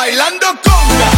bailando conga.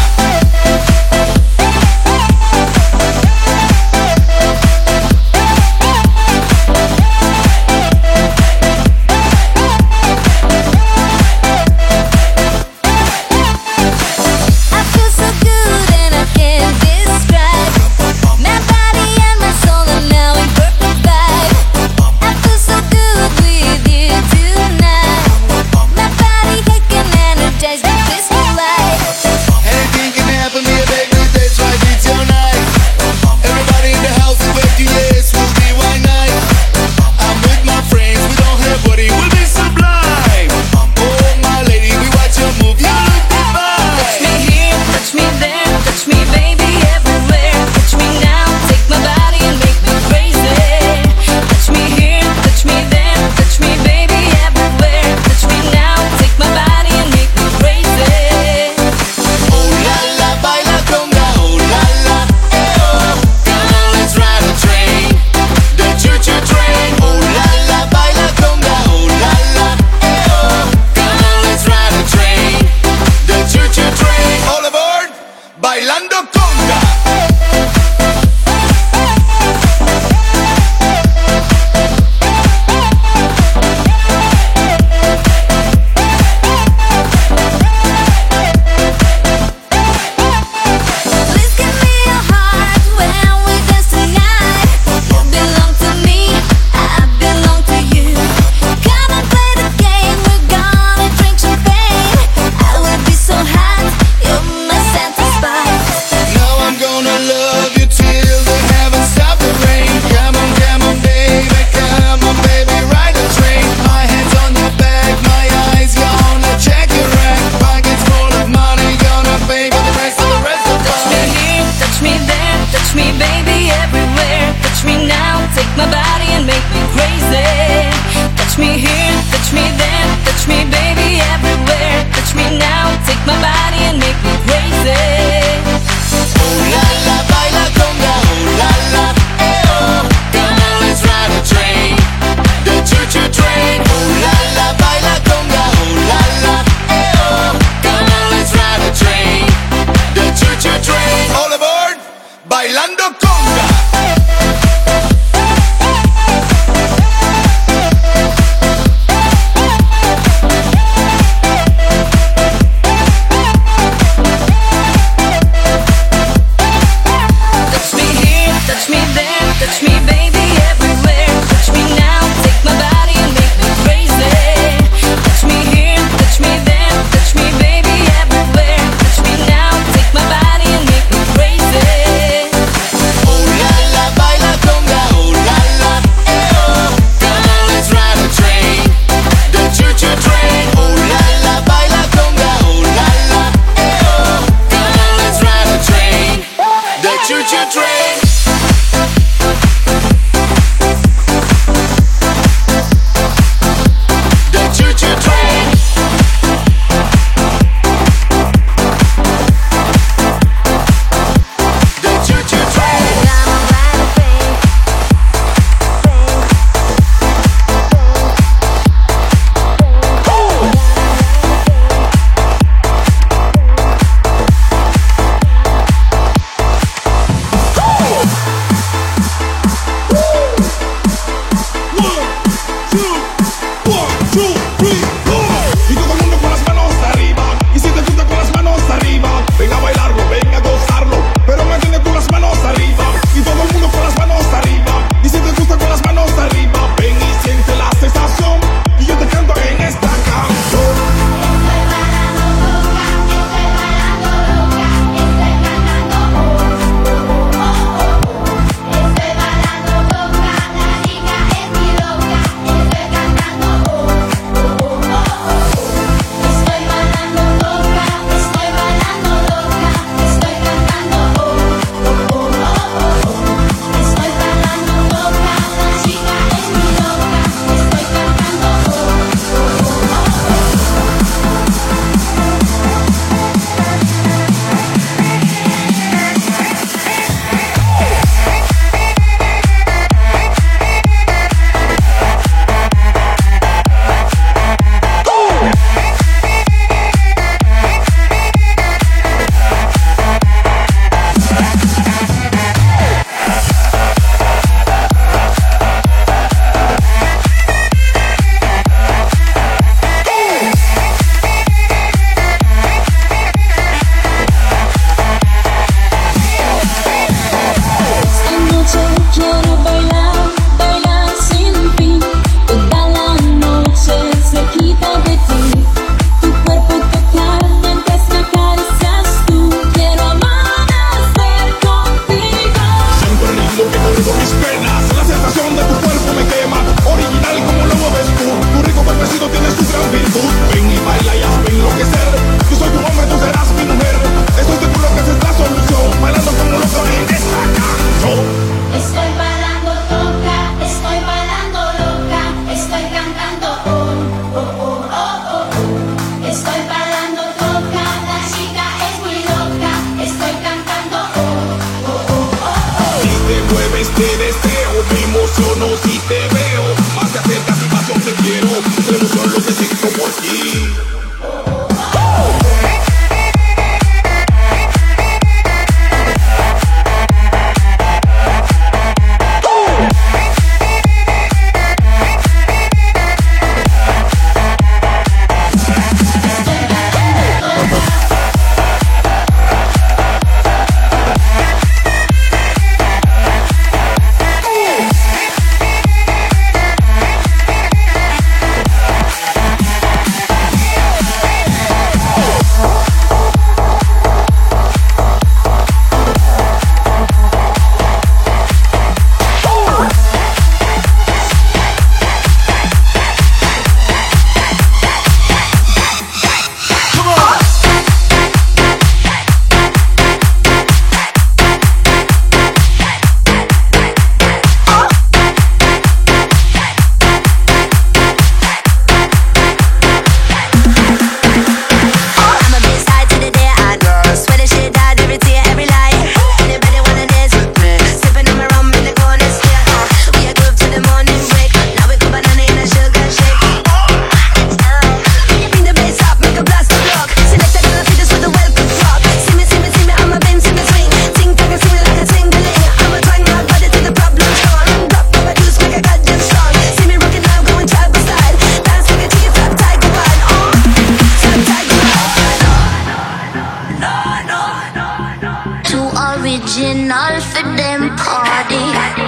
original for them party.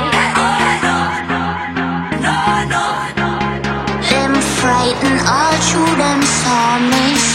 Them frighten all through them sawmills.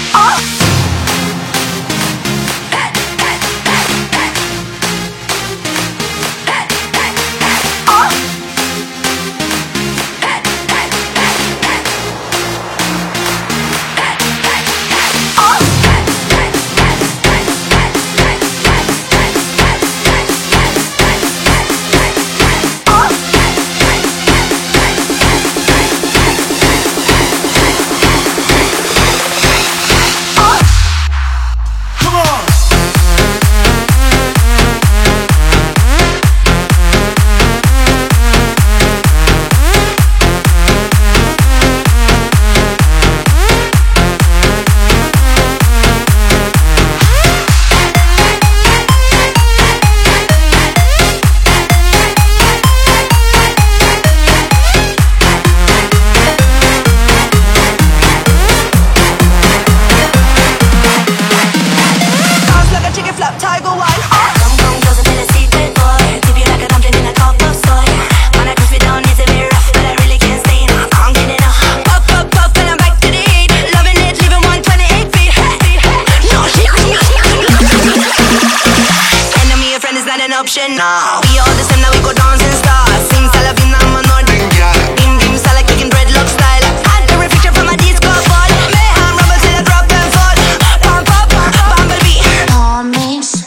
Option now. We all the same now, we go dance and start. Sing Salavina, man, or Dim Dim Sala, kicking dreadlock style. Add the reflection from a disco ball. Mayhem, rumble till I drop and fall. Pump up, bumblebee. Promise.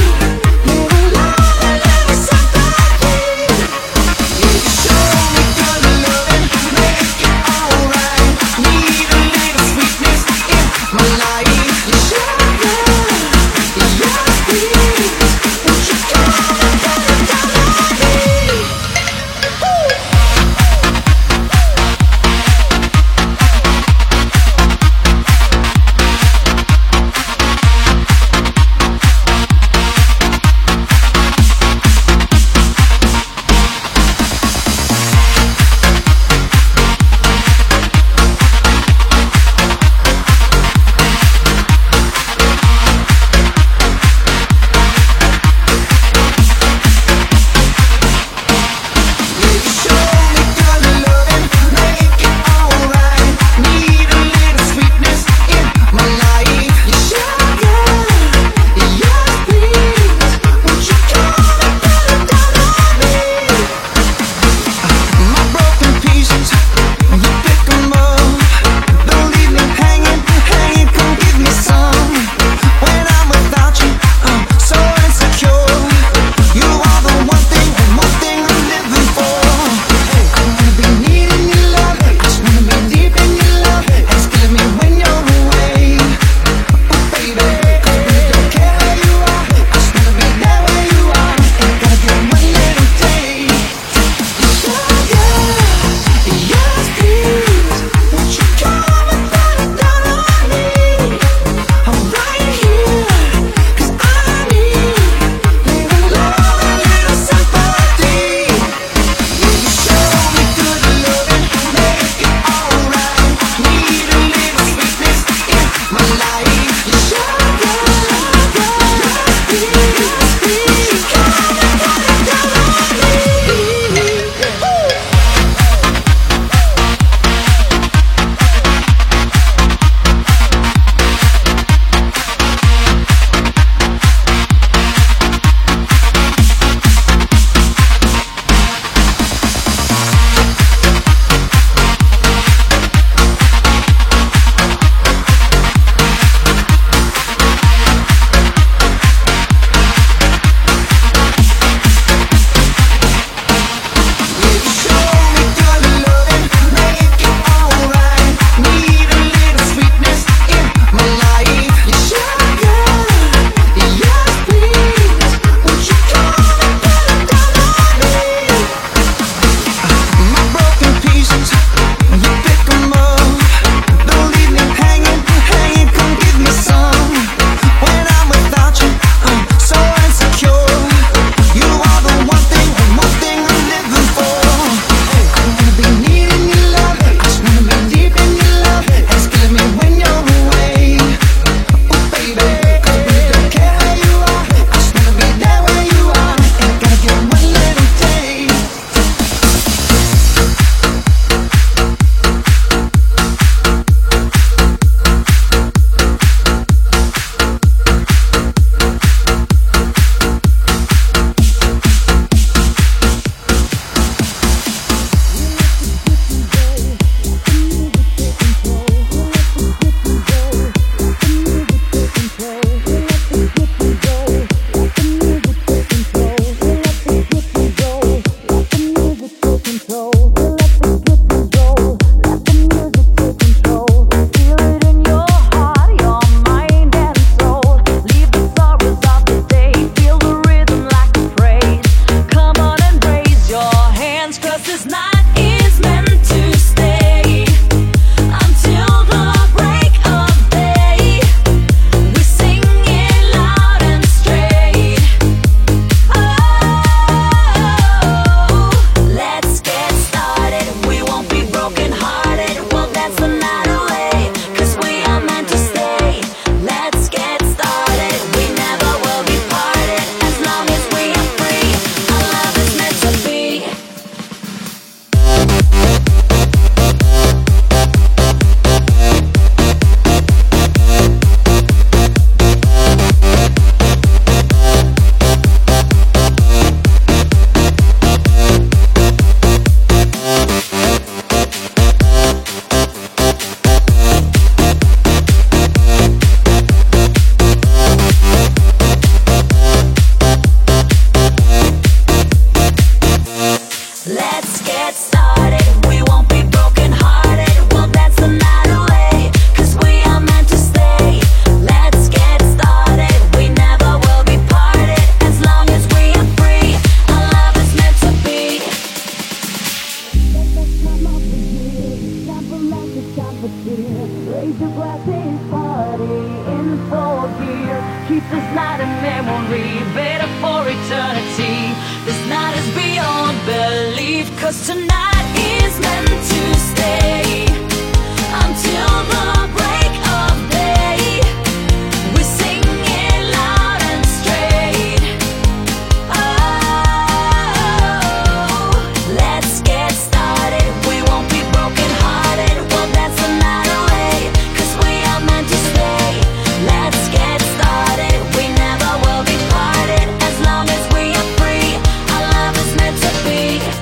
Show me 'cause tonight is meant to stay until the break of day. We sing it loud and straight. Oh, let's get started. We won't be broken hearted. Well, that's the night away, 'cause we are meant to stay. Let's get started. We never will be parted. As long as we are free, our love is meant to be.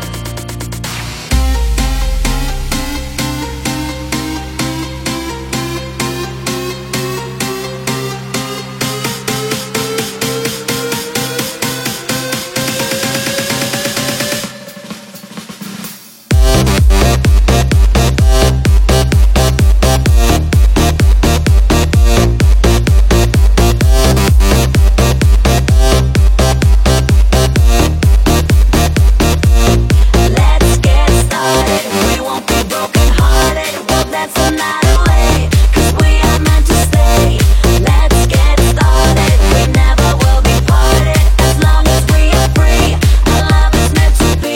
Let's get started. We won't be broken hearted. Well, that's the night away, 'cause we are meant to stay. Let's get started. We never will be parted. As long as we are free, our love is meant to be.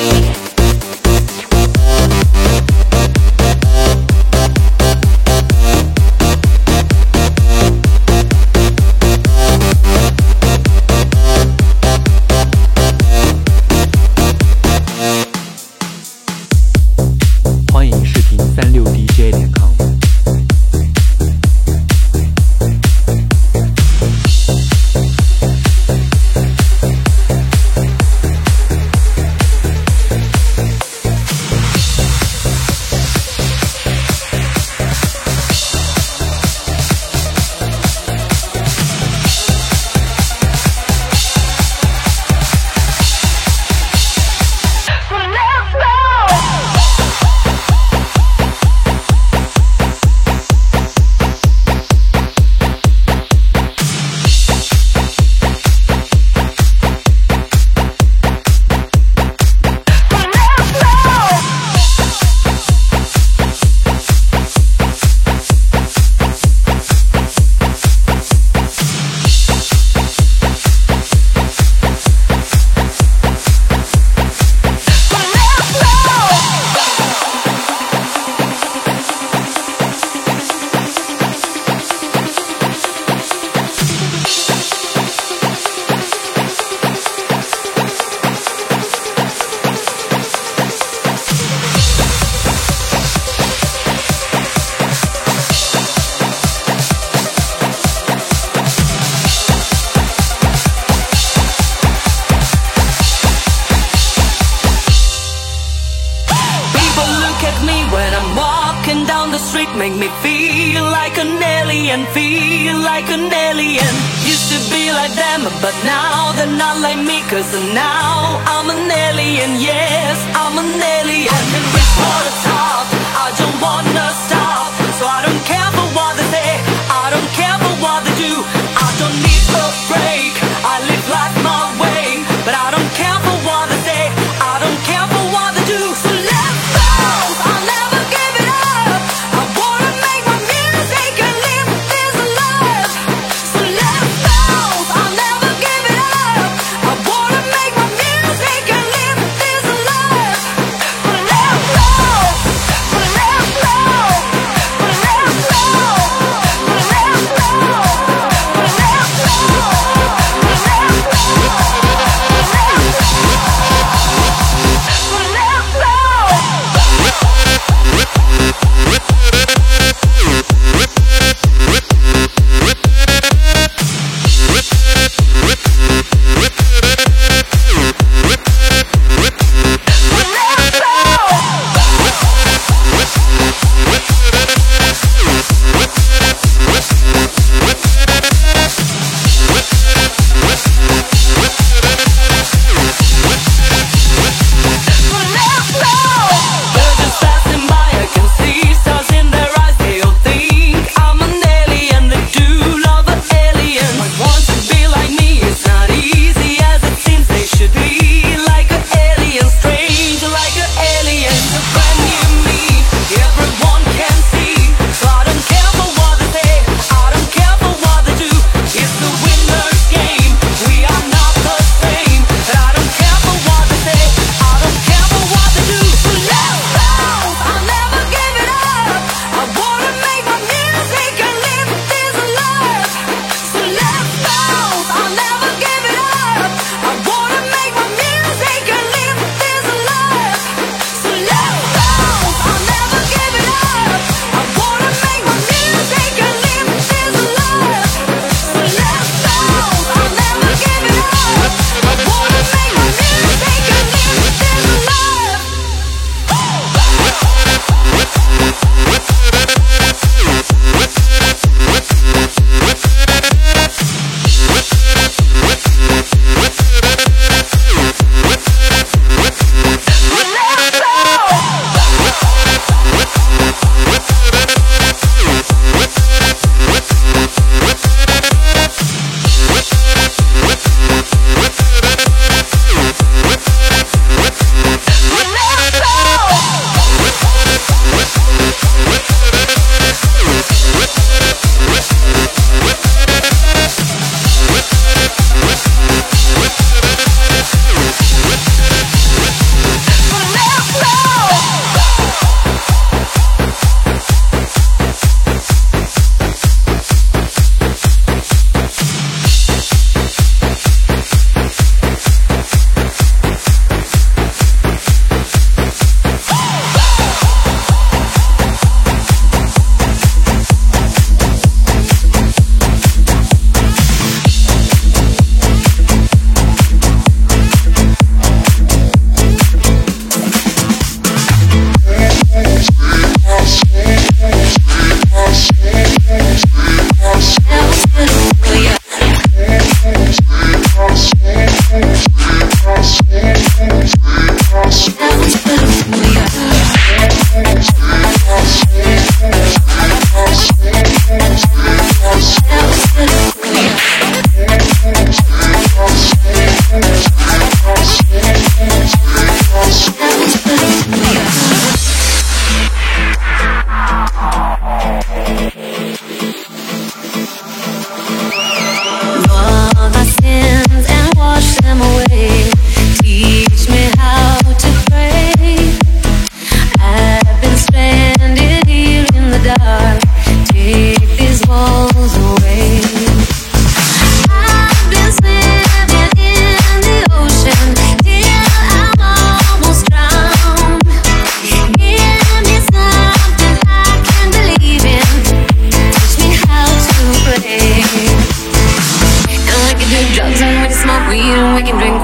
欢迎视频36DJ.com。 People look at me when I'm walking down the street, make me feel like an alien, feel like an alien. Used to be like them, but now they're not like me, 'cause now I'm an alien, yes, I'm an alien. I can reach for the top, I don't wanna stop, so I don't care for what they say, I don't care for what they do. I don't need a break, I live life my way, but I don't care for what they say, I don't care for what they do. So let's go, I'll never give it up. I wanna make my music and live this life. So let's go, I'll never give it up. I wanna make my music and live this life. Let's go, let's go.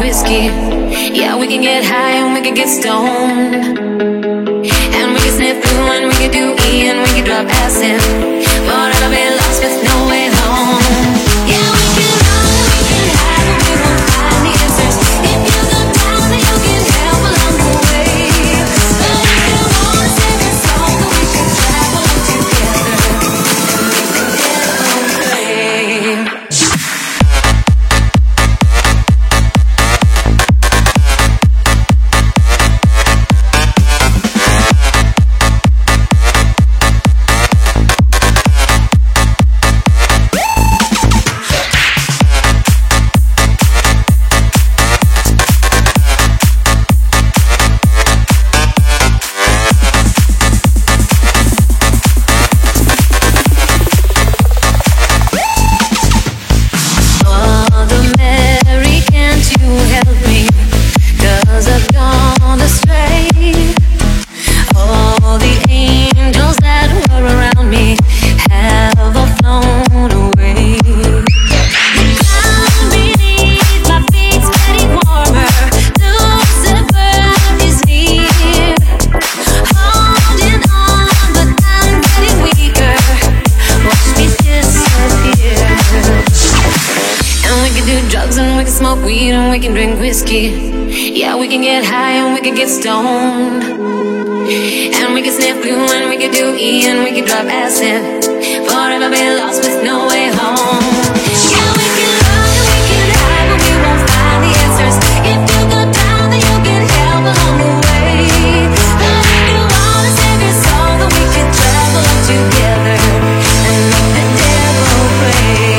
whiskey. Yeah, we can get high and we can get stoned. And we can sniff blue and we can do E and we can drop acid. Forever be lost with no way home. Yeah, we can run and we can hide and we won't find the answers. If you go down, then you can help along the way. But if you wanna save your soul, then we should travel together and make the devil pray. Yeah, we can get high and we can get stoned. And we can sniff blue and we can do E and we can drop acid. Forever be lost with no way home. Yeah, we can run and we can hide, but we won't find the answers. If you go down, then you can help along the way. But if you wanna save your soul, then we can travel up together and make the devil pray.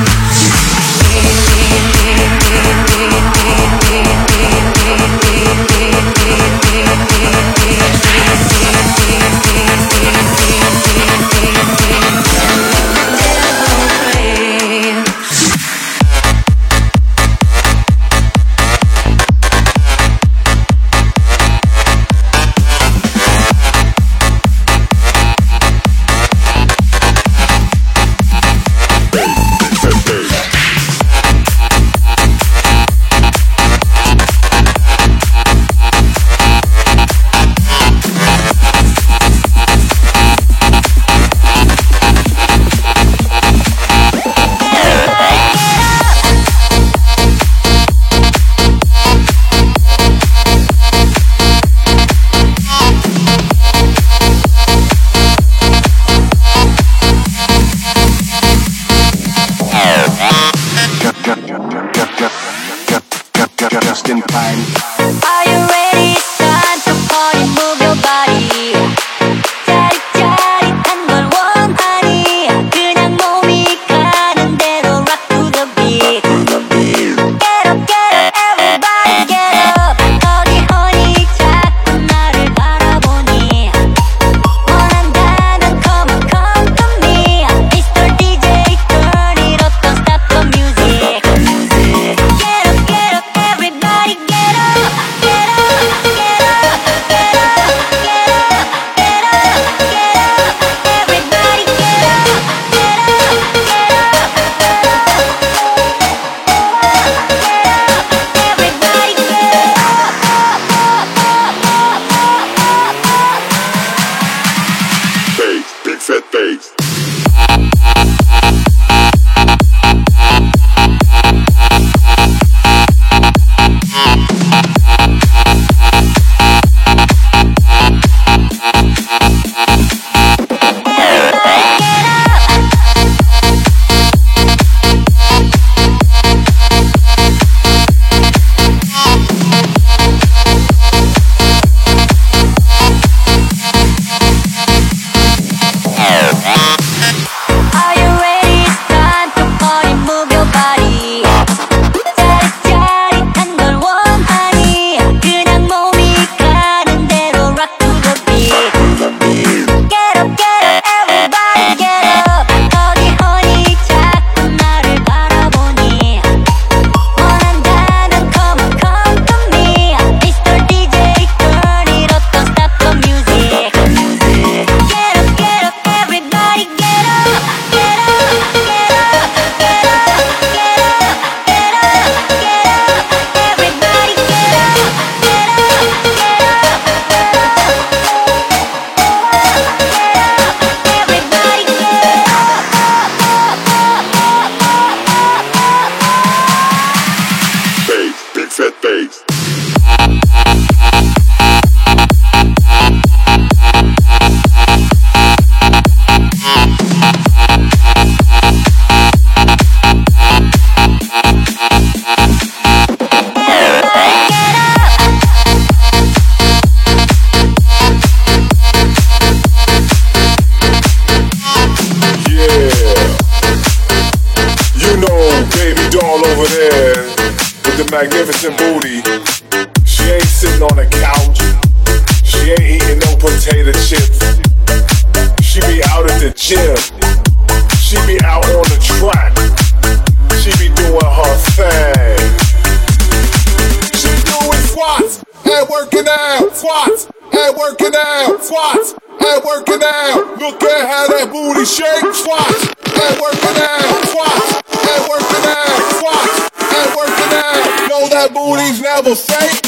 Just in time. Are you ready? It's time to party, move your body. 짜릿짜릿한 걸 원하니 그냥 몸이 가는 대로 rock to the beat. Get up, everybody get up. 어디허니 자꾸 나를 바라보니 원한다면 come on, come to me. Mr. DJ, turn it up, don't stop the music. Get up, everybody get up, get up. She ain't sitting on the couch. She ain't eating no potato chips. She be out at the gym. She be out on the track. She be doing her thing. She doing squats and working out. Squats and working out. Squats and working out. Look at how that booty shake. Squats and working out. Squats and working out. Squats and working out. Know that booty's never fake.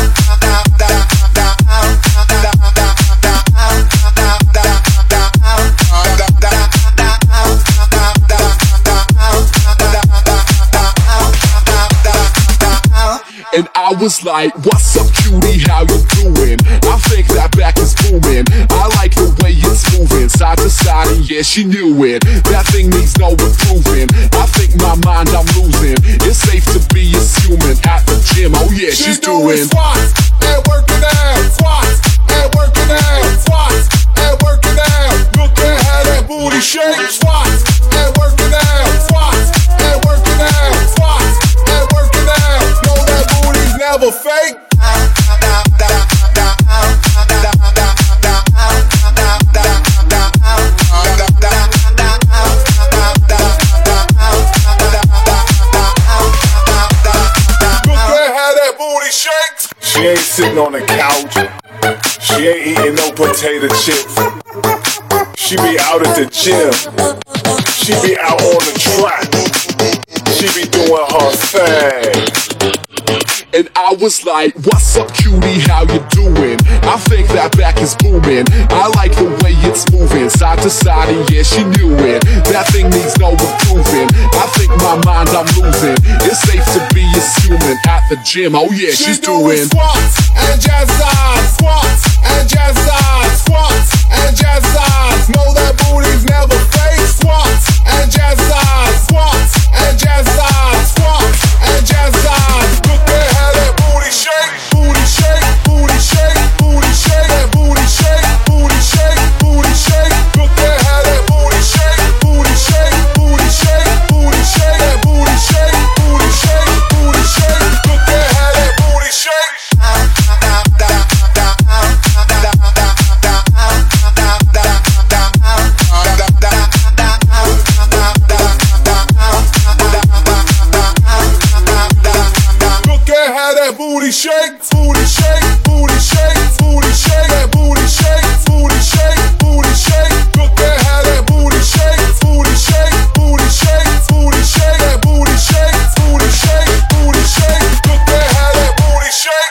And I was like, what's up cutie, how you doing? I think that back is booming. I like the way it's moving, side to side, and yeah, she knew it. That thing needs no improving. I think my mind I'm losing. It's safe to be assuming at the gym, oh yeah, she's doing squats and working out. Squats and working out. Squats and working out. Look at how that booty shake. Squats and working out. Squats and working out. Squats and working out. Know that booty's never fake. She ain't sitting on the couch. She ain't eating no potato chips. She be out at the gym. She be out on the track. She be doing her thing. And I was like, what's up cutie, how you doing? I think that back is booming. I like the way it's moving, side to side, and yeah, she knew it. That thing needs no improving. I think my mind I'm losing. It's safe to be assuming at the gym, oh yeah, she's doing squats and jazzercise. Squats and jazzercise. Squats and jazzercise. Know that booty's never fake. Squats and jazzercise. Squats and jazzercise. Squats and jazzercise. Look at how that booty shake. Booty shake. Booty shake. Booty shake. That booty shake. Booty shake. Booty shake. Look at how that booty shake. Booty shake. Booty shake. Booty shake. That booty shake. Booty shake. Booty shake. Look at how that booty shake. Booty shake, booty shake, booty shake, booty shake, that booty shake, booty shake, booty shake. Look at how that booty shake, booty shake, booty shake, booty shake, that booty shake, booty shake, booty shake. Look at how that booty shake.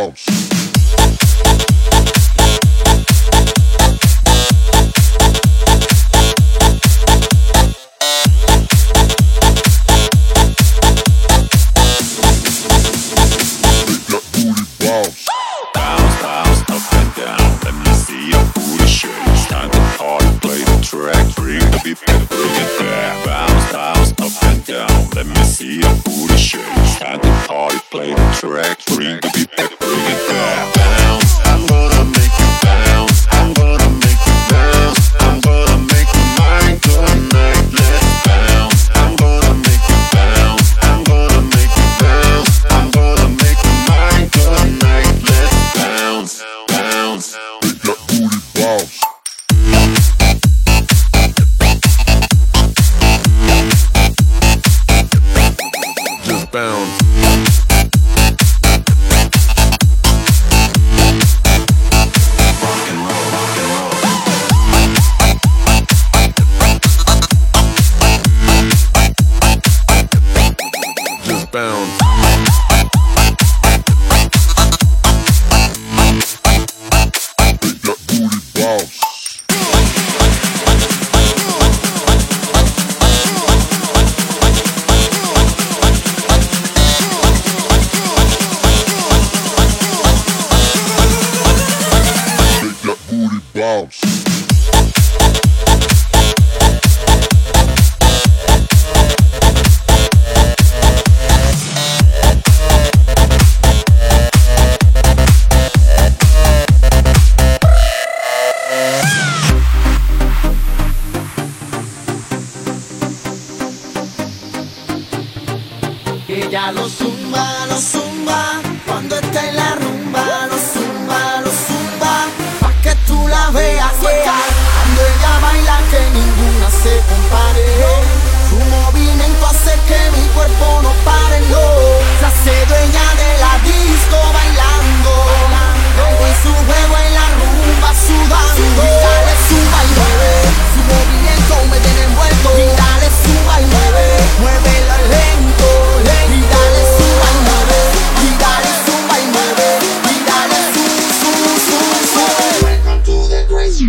bounce. Bounce, bounce, up and down. Let me see your booty shake. It's time to party, play the track. Bring the beat back, bring it back. Bounce, bounce, up and down. Let me see your booty shake. It's time to party, play the track. Bring the beat back, bring it back. Bounce, I'm gonna make you bounce. I'm gonna make you bounce. I'm gonna make you mine tonight. Let's bounce. I'm gonna make you bounce. I'm gonna make you bounce. I'm gonna make you mine tonight. Let's bounce, bounce. Make that booty bounce. Just bounce. Rock and roll, rock and roll. Just bounce. Make that booty bounce. Make that booty bounce. Ella lo zumba, cuando está en la rumba, lo zumba, pa' que tú la veas, yeah. Cuando ella baila que ninguna se compare, su movimiento hace que mi cuerpo no pare, no. Se hace dueña de la disco bailando, luego en su juego en la rumba sudando. Y dale zumba y mueve, su movimiento me tiene envuelto. Y dale zumba y muévelo lento, lento. Y dale zumba y mueve, y dale zumba y mueve, y dale Welcome to the crazy.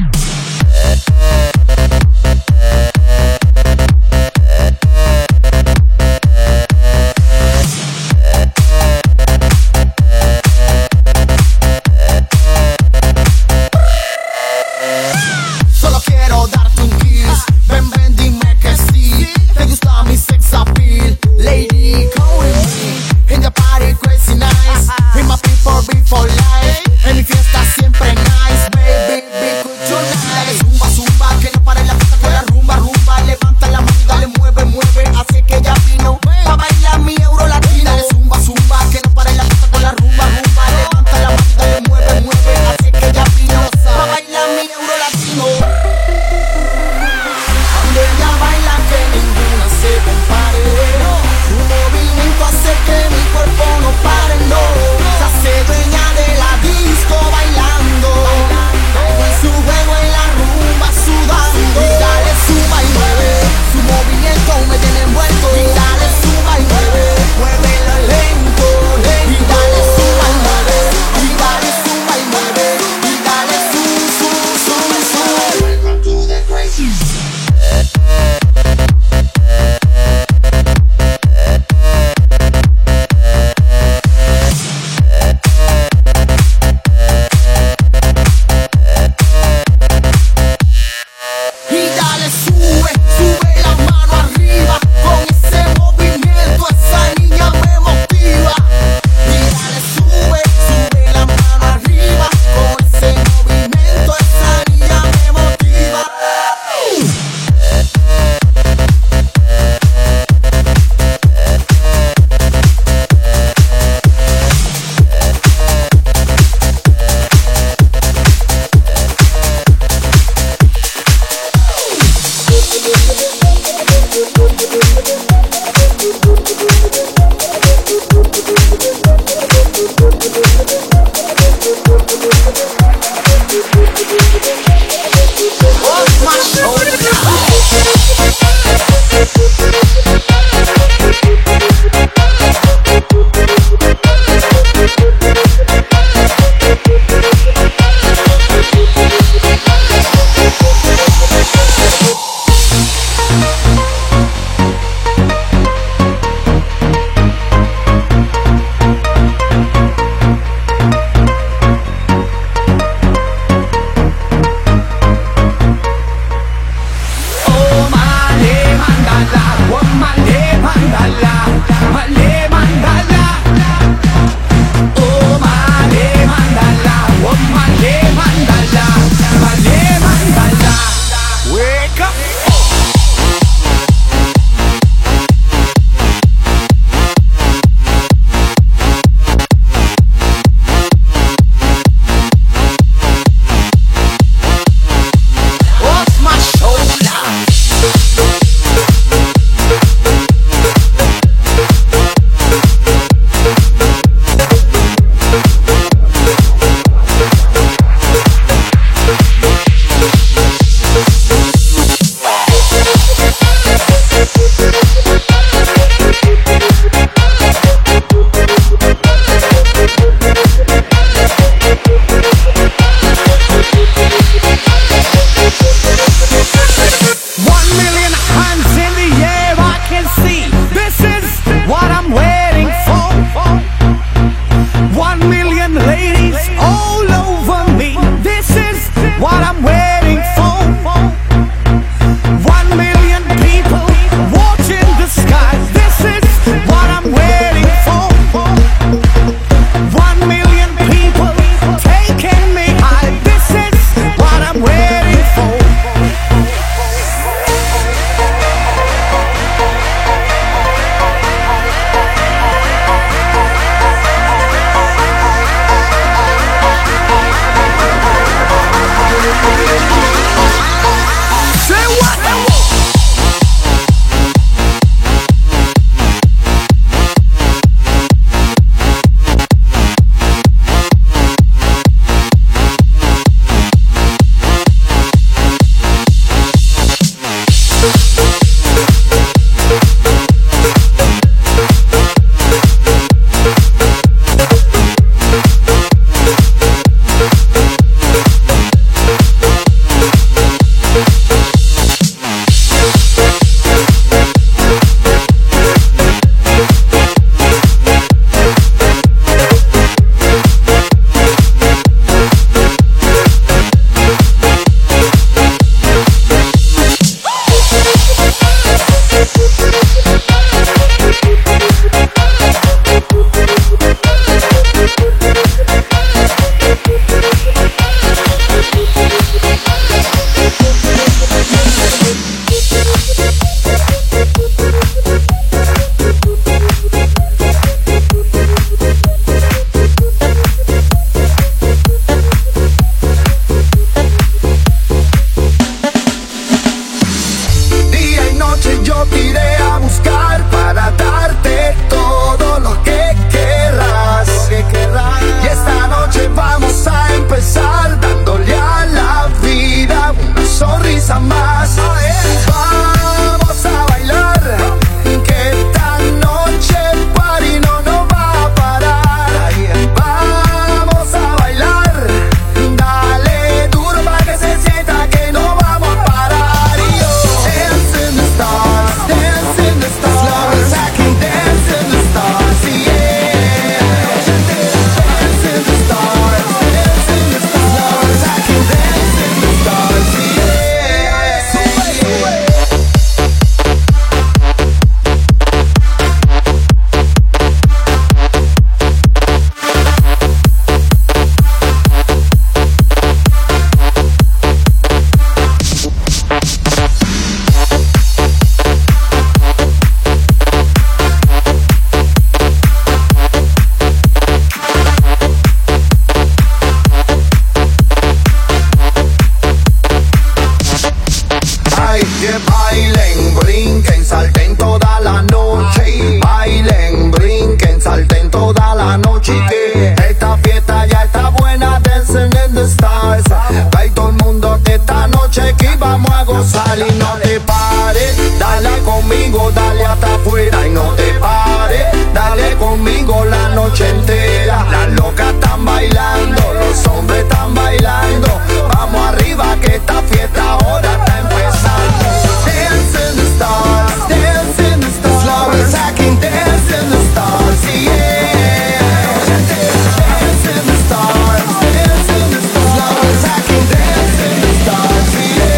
chiqui. Esta fiesta ya está buena, dancing in the stars. Ve todo el mundo que esta noche aquí vamos a gozar. Y no te pares, dale conmigo, dale hasta afuera. Y no te pares, dale conmigo la noche entera. Las locas están bailando, los hombres están bailando. Vamos arriba que esta fiesta ahora está empezando. Dance in the stars, dance in the stars. Slow as I can dance in the stars, yeah. Dance in the stars, dance in the stars. Slow as I can dance in the stars, yeah.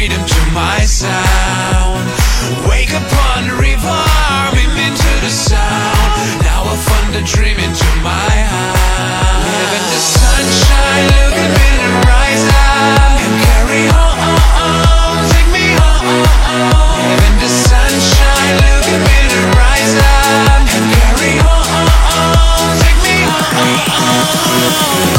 freedom to my sound. Wake up on the river, I'm into the sound. Now I found a dream into my heart. Live in the sunshine, look at me and rise up and carry on, take me home. Live in the sunshine, look at me and rise up and carry on, take me home.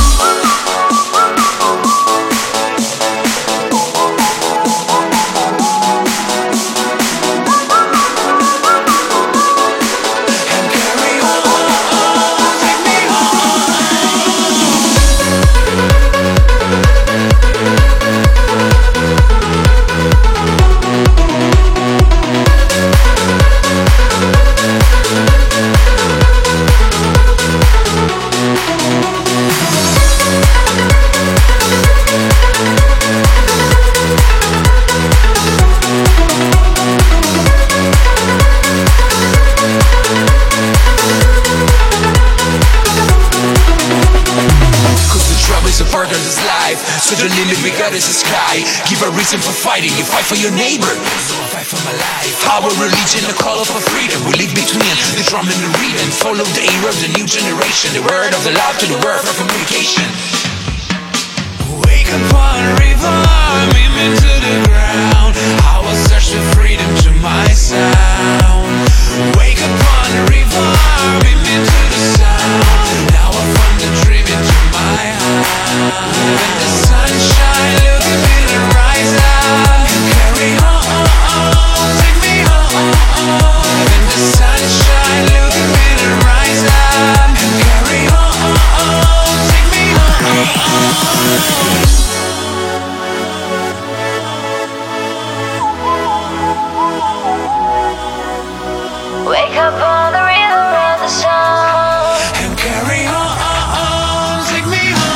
So the limit we got is the sky. Give a reason for fighting. You fight for your neighbor, so I fight for my life. Power, religion, the call for freedom. We live between the drum and the rhythm. Follow the era of the new generation. The word of the loud to the word for communication. Wake up on a river, I'm into the ground. I will search for freedom to my sound. Wake up on a river, I'm into the sound. Now I found the dream into my heart. Live in the sunshine, look at me and rise up and carry on, take me home. Live in the sunshine, look at me and rise up and carry on, take me home. Wake up on the rhythm of the sun and carry on, take me home.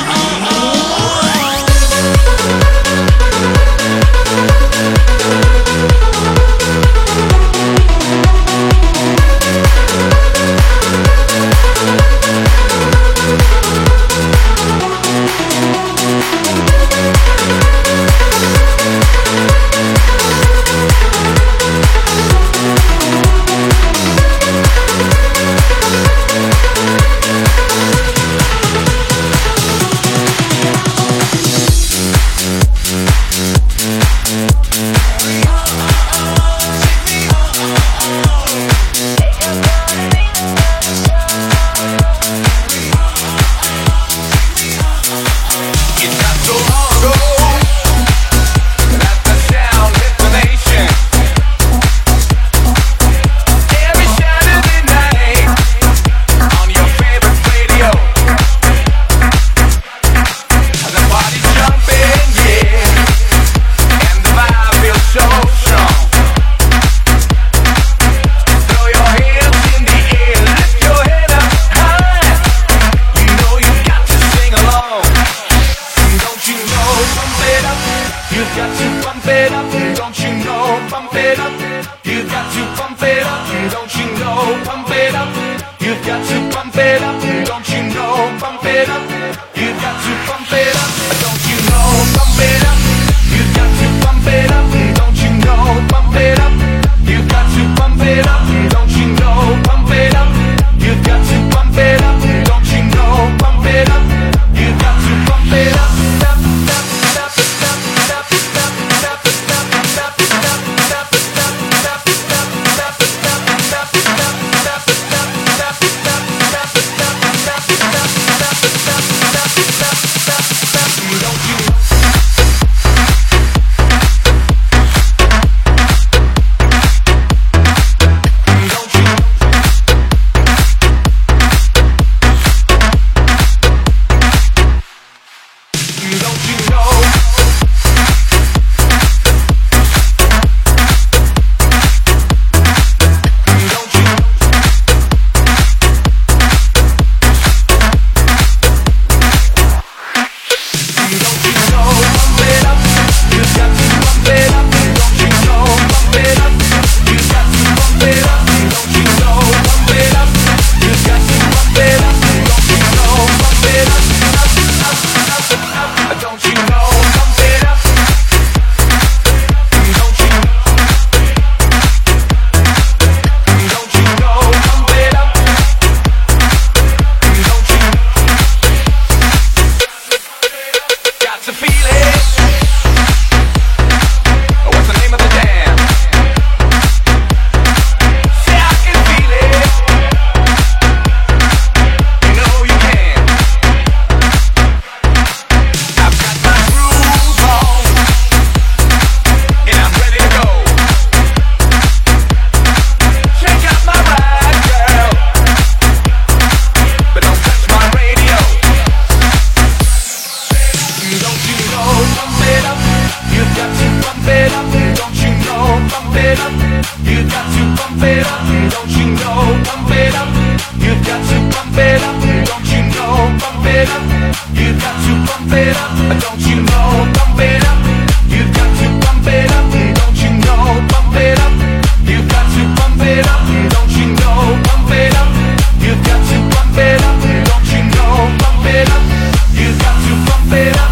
it up, don't you know? Pump it up, you got to pump it up, don't you know? Pump it up, you got to pump it up, don't you know? Pump it up, you got to pump it up, don't you know? Pump it up, you got to pump it up, don't you know? Pump it up, you got to pump it up, don't you know? Pump it up, you got to pump it up, don't you know? Pump it up, you got to pump it up.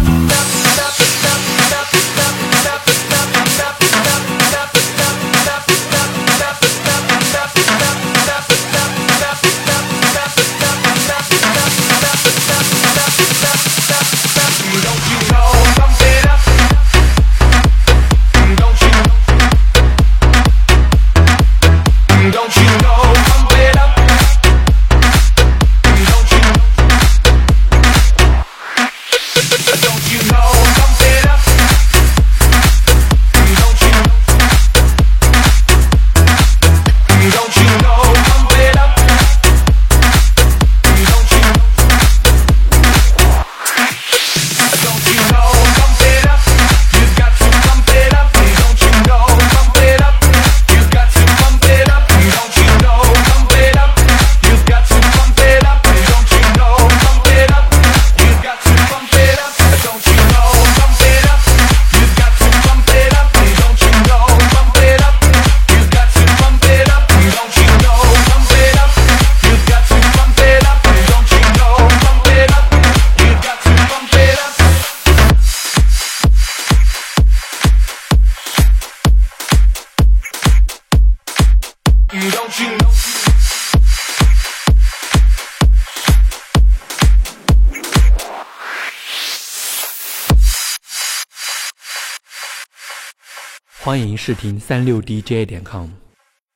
Don't you know? 欢迎试听36DJ.com。